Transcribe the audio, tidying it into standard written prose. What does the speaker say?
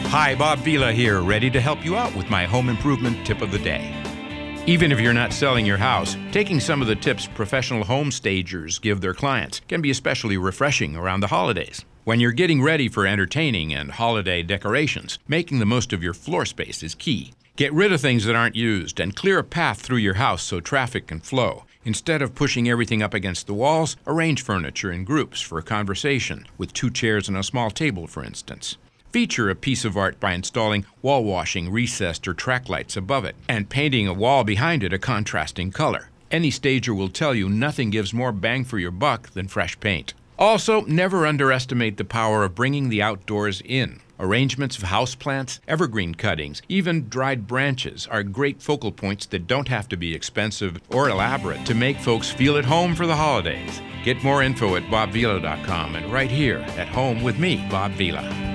Hi, Bob Vila here, ready to help you out with my home improvement tip of the day. Even if you're not selling your house, taking some of the tips professional home stagers give their clients can be especially refreshing around the holidays. When you're getting ready for entertaining and holiday decorations, making the most of your floor space is key. Get rid of things that aren't used and clear a path through your house so traffic can flow. Instead of pushing everything up against the walls, arrange furniture in groups for a conversation, with 2 chairs and a small table, for instance. Feature a piece of art by installing wall washing, recessed, or track lights above it, and painting a wall behind it a contrasting color. Any stager will tell you nothing gives more bang for your buck than fresh paint. Also, never underestimate the power of bringing the outdoors in. Arrangements of houseplants, evergreen cuttings, even dried branches are great focal points that don't have to be expensive or elaborate to make folks feel at home for the holidays. Get more info at bobvila.com and right here at home with me, Bob Vila.